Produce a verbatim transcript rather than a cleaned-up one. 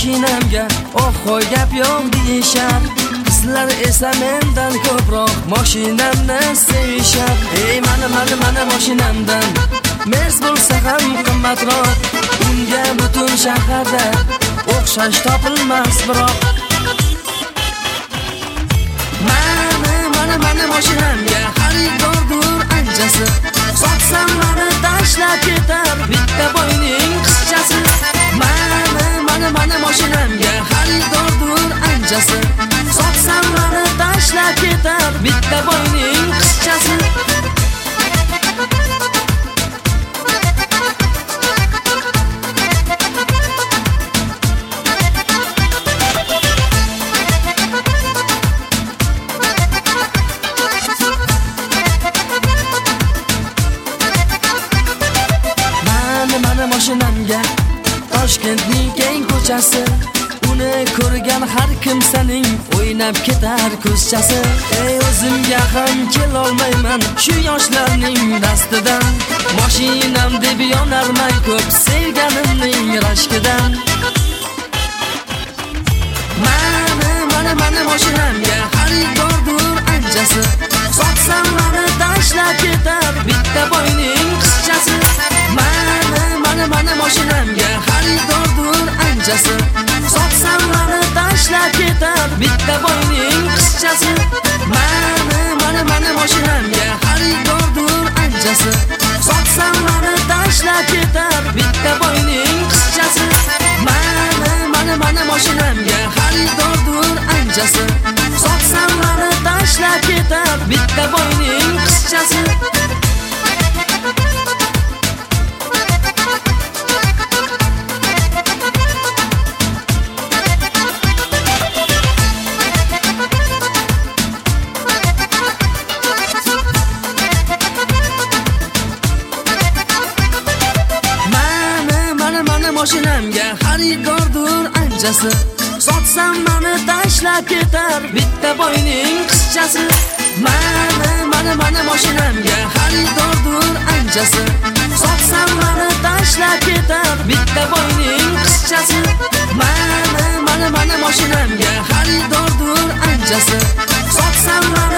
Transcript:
mashinamga oxoy gap yo'q deyishar. Qizlar esa mendan ko'proq mashinamni sevishar. Ey mana mana mana mashinamdan Merz bo'lsa ham qimmatroq. Unga butun shaharda o'xshash topilmas biroq. Mana mana mana mashinamga xaridordur anchasi. Sotsam mani tashlab ketar bitta boyning qizchasi. Mana mana mana mashinamga xaridordur anchasi. Sotsam mani tashlab ketar bitta boyning qizchasi. Mashinamga Toshkentning keng ko'chasi, uni ko'rgan har kimsaning o'ynab ketar ko'zchasi. Ey o'zimga ham kelolmayman shu yoshlarning dastidan. Mashinam deb yonarman ko'p sevganimning rashkidan. Mana mana mana mashinamga xaridordur anchasi. Sotsam mani tashlab ketar bitta boyning qizchasi. Mana mana mana mashinamga xaridordur anchasi. Sotsam mani tashlab ketar bitta boyning qizchasi. Mana mana mana mashinamga xaridordur anchasi. Sotsam mani tashlab ketar bitta boyning qizchasi. Mana mana mana mashinamga xaridordur anchasi. Sotsam mani tashlab ketar bitta boyning qizchasi. Mashinamga xaridordur anchasi. Sotsam mani tashlab ketar bitta boyning qizchasi. Mana mana mana mashinamga xaridordur anchasi. Sotsam mani tashlab ketar bitta boyning qizchasi. Mana mana mana mashinamga xaridordur anchasi. Sotsam mani